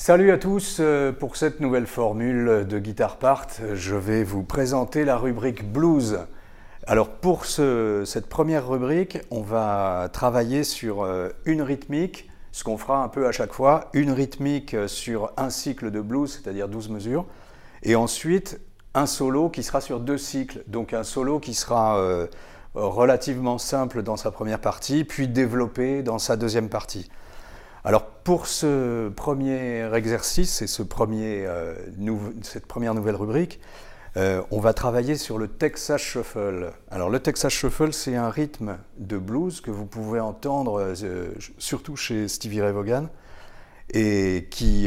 Salut à tous, pour cette nouvelle formule de Guitar Part, je vais vous présenter la rubrique Blues. Alors pour cette première rubrique, on va travailler sur une rythmique, ce qu'on fera un peu à chaque fois, une rythmique sur un cycle de blues, c'est-à-dire 12 mesures, et ensuite un solo qui sera sur 2 cycles, donc un solo qui sera relativement simple dans sa première partie, puis développé dans sa deuxième partie. Alors pour ce premier exercice et cette première nouvelle rubrique, on va travailler sur le Texas Shuffle. Alors le Texas Shuffle, c'est un rythme de blues que vous pouvez entendre surtout chez Stevie Ray Vaughan et qui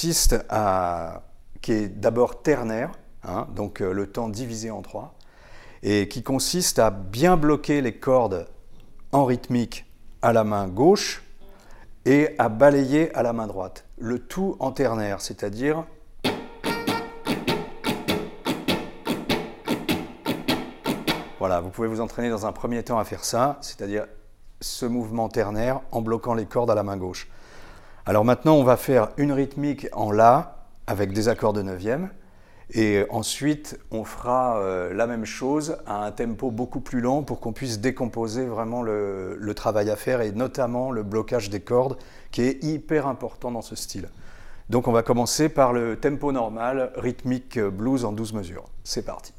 est d'abord ternaire, hein, donc le temps divisé en 3, et qui consiste à bien bloquer les cordes en rythmique à la main gauche et à balayer à la main droite. Le tout en ternaire, c'est-à-dire voilà, vous pouvez vous entraîner dans un premier temps à faire ça, c'est-à-dire ce mouvement ternaire en bloquant les cordes à la main gauche. Alors maintenant, on va faire une rythmique en La avec des accords de neuvième, et ensuite on fera la même chose à un tempo beaucoup plus lent pour qu'on puisse décomposer vraiment le travail à faire et notamment le blocage des cordes qui est hyper important dans ce style. Donc on va commencer par le tempo normal, rythmique blues en 12 mesures. C'est parti.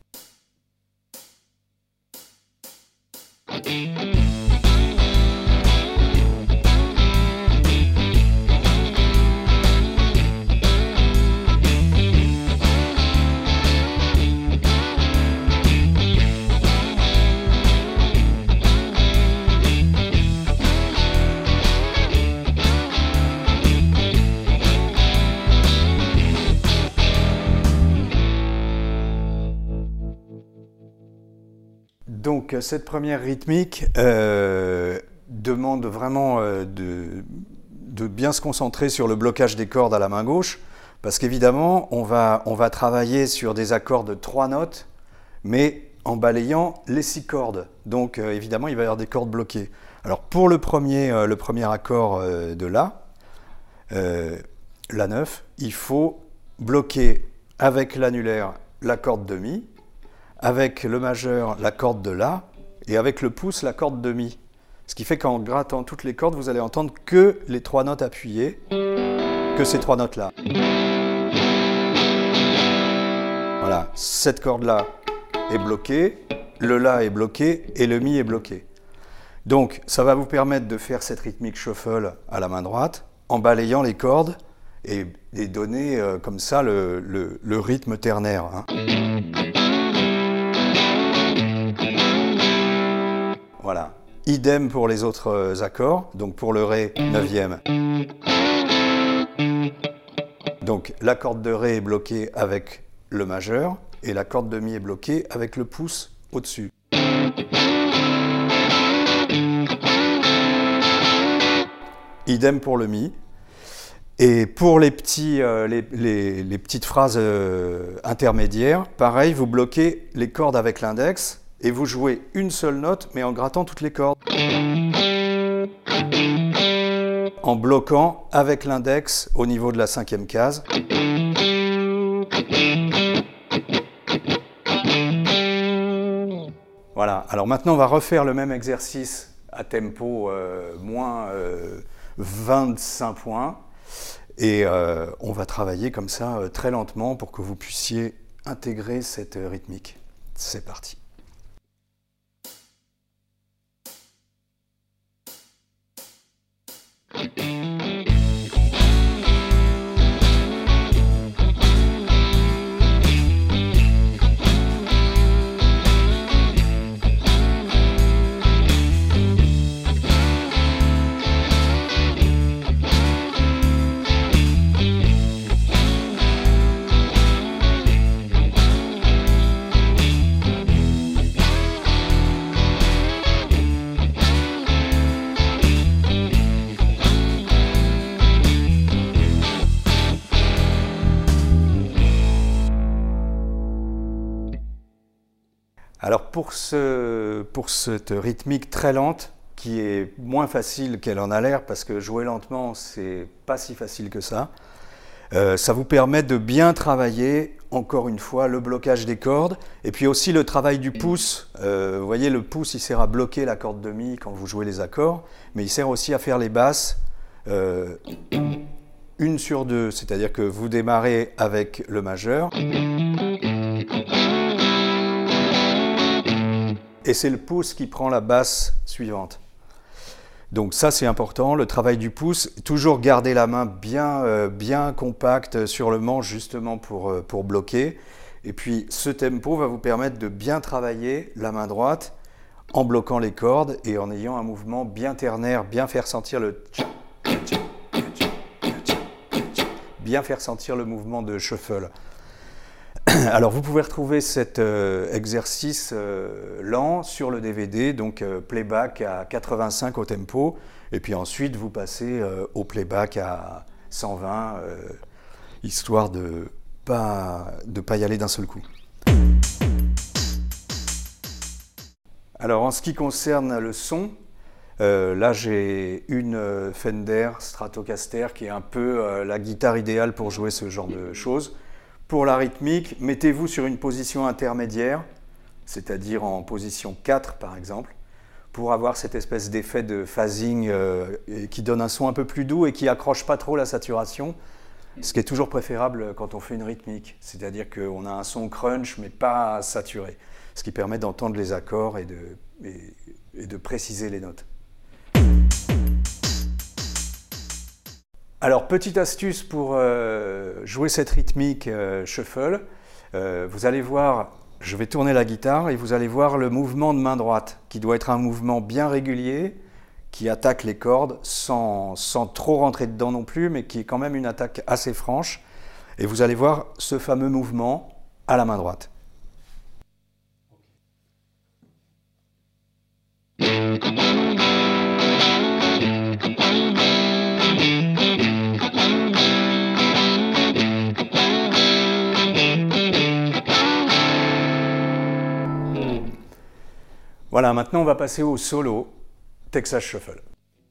Donc cette première rythmique demande vraiment de bien se concentrer sur le blocage des cordes à la main gauche, parce qu'évidemment on va travailler sur des accords de 3 notes, mais en balayant les 6 cordes. Donc évidemment il va y avoir des cordes bloquées. Alors pour le premier accord de La 9, il faut bloquer avec l'annulaire la corde de Mi, avec le majeur la corde de La, et avec le pouce la corde de Mi. Ce qui fait qu'en grattant toutes les cordes, vous allez entendre que les 3 notes appuyées, que ces 3 notes-là. Voilà, cette corde-là est bloquée, le La est bloqué et le Mi est bloqué. Donc ça va vous permettre de faire cette rythmique shuffle à la main droite, en balayant les cordes et donner comme ça le rythme ternaire, hein. Voilà. Idem pour les autres accords, donc pour le Ré 9e. Donc la corde de Ré est bloquée avec le majeur et la corde de Mi est bloquée avec le pouce au-dessus. Idem pour le Mi. Et pour les petites phrases intermédiaires, pareil, vous bloquez les cordes avec l'index et vous jouez une seule note, mais en grattant toutes les cordes. En bloquant avec l'index au niveau de la 5e case. Voilà, alors maintenant on va refaire le même exercice à tempo moins 25 points. Et on va travailler comme ça très lentement pour que vous puissiez intégrer cette rythmique. C'est parti. Alors pour cette rythmique très lente, qui est moins facile qu'elle en a l'air, parce que jouer lentement, c'est pas si facile que ça, Ça vous permet de bien travailler, encore une fois, le blocage des cordes et puis aussi le travail du pouce. Vous voyez, le pouce, il sert à bloquer la corde de mi quand vous jouez les accords, mais il sert aussi à faire les basses une sur deux, c'est-à-dire que vous démarrez avec le majeur et c'est le pouce qui prend la basse suivante. Donc ça c'est important, le travail du pouce, toujours garder la main bien compacte sur le manche justement pour bloquer. Et puis ce tempo va vous permettre de bien travailler la main droite en bloquant les cordes et en ayant un mouvement bien ternaire, bien faire sentir le mouvement de shuffle. Alors vous pouvez retrouver cet exercice lent sur le DVD, donc playback à 85 au tempo, et puis ensuite vous passez au playback à 120, histoire de pas y aller d'un seul coup. Alors en ce qui concerne le son, là j'ai une Fender Stratocaster qui est un peu la guitare idéale pour jouer ce genre de choses. Pour la rythmique, mettez-vous sur une position intermédiaire, c'est-à-dire en position 4 par exemple, pour avoir cette espèce d'effet de phasing qui donne un son un peu plus doux et qui accroche pas trop la saturation, ce qui est toujours préférable quand on fait une rythmique, c'est-à-dire qu'on a un son crunch mais pas saturé, ce qui permet d'entendre les accords et de préciser les notes. Alors, petite astuce pour jouer cette rythmique shuffle, vous allez voir, je vais tourner la guitare et vous allez voir le mouvement de main droite, qui doit être un mouvement bien régulier, qui attaque les cordes sans trop rentrer dedans non plus, mais qui est quand même une attaque assez franche. Et vous allez voir ce fameux mouvement à la main droite. Voilà, maintenant on va passer au solo Texas Shuffle.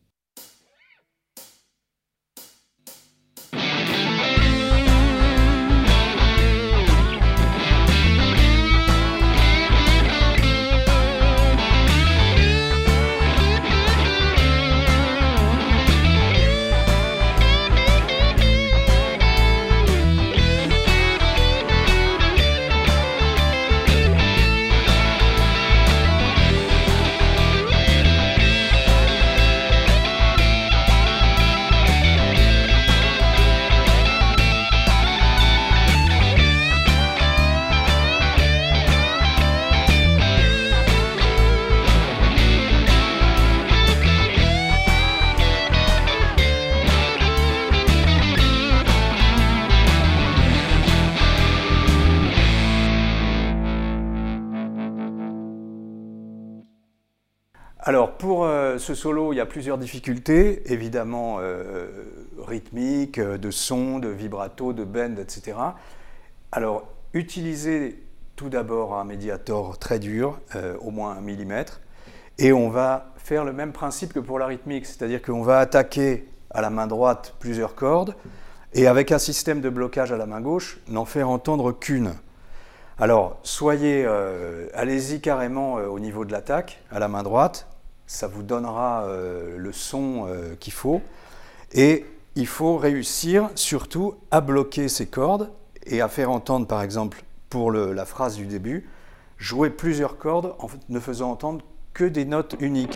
Alors pour ce solo, il y a plusieurs difficultés, évidemment rythmique, de son, de vibrato, de bend, etc. Alors utilisez tout d'abord un médiator très dur, au moins 1 mm, et on va faire le même principe que pour la rythmique, c'est-à-dire qu'on va attaquer à la main droite plusieurs cordes, et avec un système de blocage à la main gauche, n'en faire entendre qu'une. Alors, allez-y carrément au niveau de l'attaque, à la main droite, ça vous donnera le son qu'il faut. Et il faut réussir surtout à bloquer ces cordes et à faire entendre, par exemple, pour la phrase du début, jouer plusieurs cordes en ne faisant entendre que des notes uniques.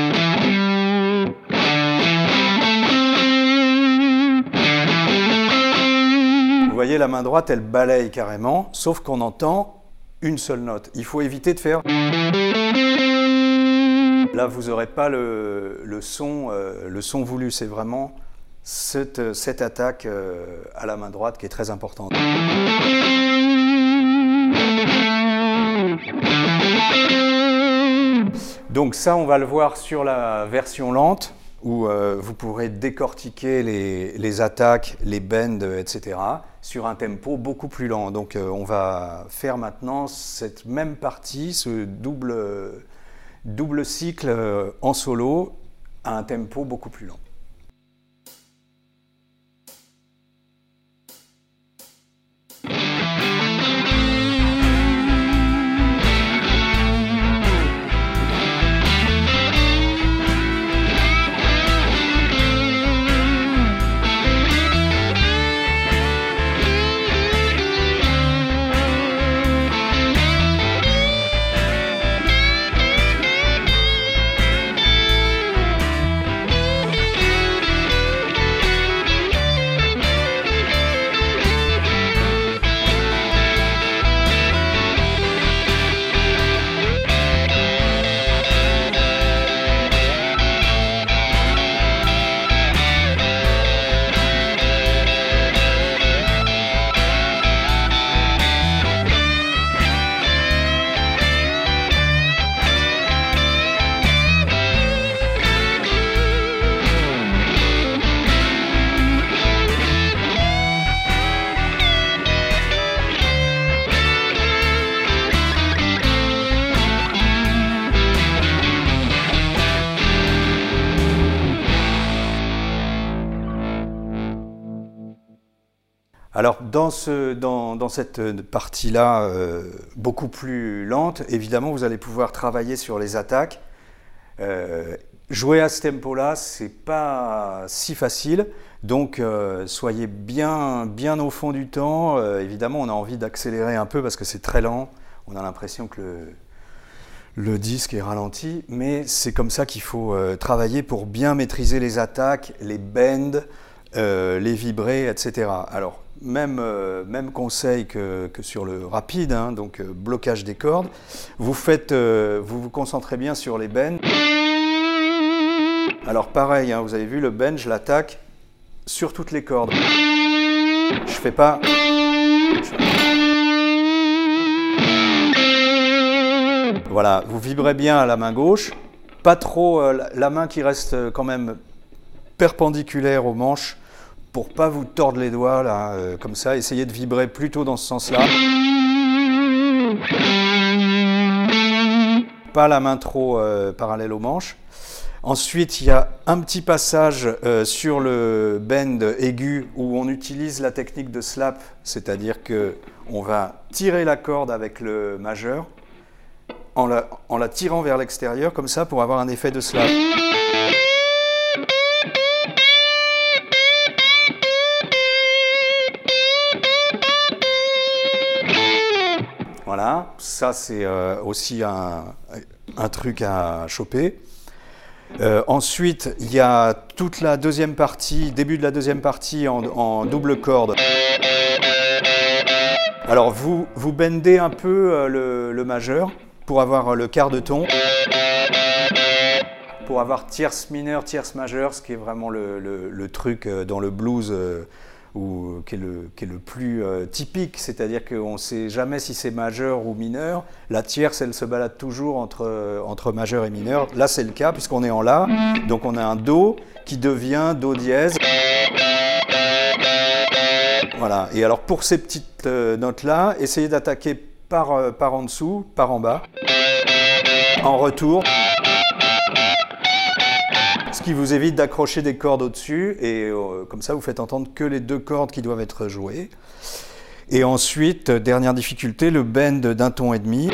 Vous voyez, la main droite, elle balaye carrément, sauf qu'on entend une seule note. Il faut éviter de faire... Là, vous n'aurez pas le son voulu. C'est vraiment cette attaque à la main droite qui est très importante. Donc ça, on va le voir sur la version lente, où vous pourrez décortiquer les attaques, les bends, etc. sur un tempo beaucoup plus lent. Donc on va faire maintenant cette même partie, ce double cycle en solo à un tempo beaucoup plus lent. Alors dans cette partie-là, beaucoup plus lente, évidemment vous allez pouvoir travailler sur les attaques. Jouer à ce tempo-là, c'est pas si facile, donc soyez bien au fond du temps. Évidemment, on a envie d'accélérer un peu parce que c'est très lent. On a l'impression que le disque est ralenti, mais c'est comme ça qu'il faut travailler pour bien maîtriser les attaques, les bends, les vibrés, etc. Alors, même conseil que sur le rapide, hein, donc blocage des cordes. Vous vous concentrez bien sur les bends. Alors pareil, hein, vous avez vu le bend, je l'attaque sur toutes les cordes. Je fais pas. Voilà, vous vibrez bien à la main gauche, pas trop la main qui reste quand même perpendiculaire au manche pour pas vous tordre les doigts là, comme ça. Essayez de vibrer plutôt dans ce sens-là. Pas la main trop parallèle au manche. Ensuite, il y a un petit passage sur le bend aigu où on utilise la technique de slap, c'est-à-dire qu'on va tirer la corde avec le majeur en la tirant vers l'extérieur comme ça pour avoir un effet de slap. Voilà, ça c'est aussi un truc à choper. Ensuite, il y a toute la deuxième partie, début de la deuxième partie en double corde. Alors vous bendez un peu le majeur pour avoir le quart de ton, pour avoir tierce mineure, tierce majeure, ce qui est vraiment le truc dans le blues qui est le plus typique, c'est-à-dire qu'on ne sait jamais si c'est majeur ou mineur. La tierce, elle se balade toujours entre majeur et mineur. Là, c'est le cas puisqu'on est en La, donc on a un Do qui devient Do dièse. Voilà, et alors pour ces petites notes-là, essayez d'attaquer par en dessous, par en bas, en retour. Ce qui vous évite d'accrocher des cordes au-dessus, et comme ça vous faites entendre que les deux cordes qui doivent être jouées. Et ensuite, dernière difficulté, le bend d'un ton et demi.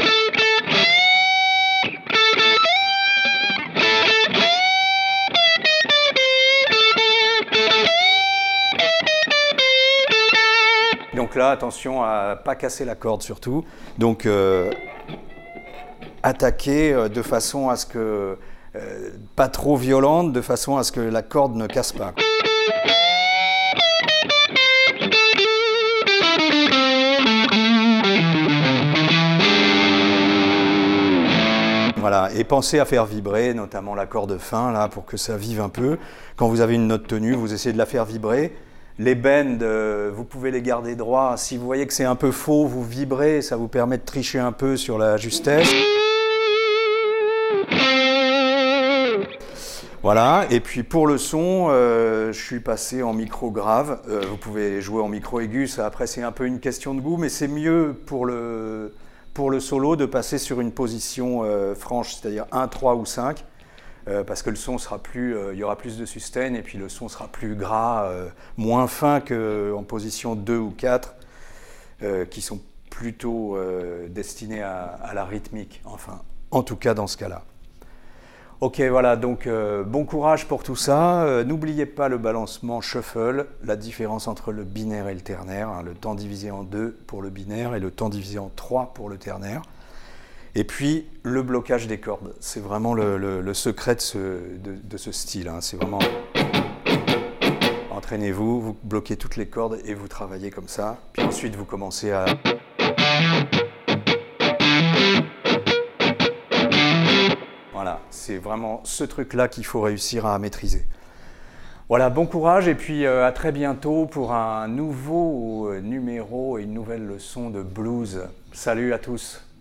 Donc là, attention à ne pas casser la corde surtout. Donc attaquer de façon à ce que pas trop violente, de façon à ce que la corde ne casse pas. Voilà, et pensez à faire vibrer, notamment la corde fin, là, pour que ça vive un peu. Quand vous avez une note tenue, vous essayez de la faire vibrer. Les bends, vous pouvez les garder droits. Si vous voyez que c'est un peu faux, vous vibrez, ça vous permet de tricher un peu sur la justesse. Voilà, et puis pour le son, je suis passé en micro grave. Vous pouvez jouer en micro aigu, ça après c'est un peu une question de goût, mais c'est mieux pour le solo de passer sur une position franche, c'est-à-dire 1, 3 ou 5, parce que le son sera plus, il y aura plus de sustain et puis le son sera plus gras, moins fin qu'en position 2 ou 4, qui sont plutôt destinés à la rythmique, enfin, en tout cas dans ce cas-là. Ok, voilà, donc bon courage pour tout ça. N'oubliez pas le balancement shuffle, la différence entre le binaire et le ternaire, hein, le temps divisé en 2 pour le binaire et le temps divisé en 3 pour le ternaire. Et puis le blocage des cordes, c'est vraiment le secret de ce style. Hein. C'est vraiment... Entraînez-vous, vous bloquez toutes les cordes et vous travaillez comme ça. Puis ensuite vous commencez à... Voilà, c'est vraiment ce truc-là qu'il faut réussir à maîtriser. Voilà, bon courage et puis à très bientôt pour un nouveau numéro et une nouvelle leçon de blues. Salut à tous!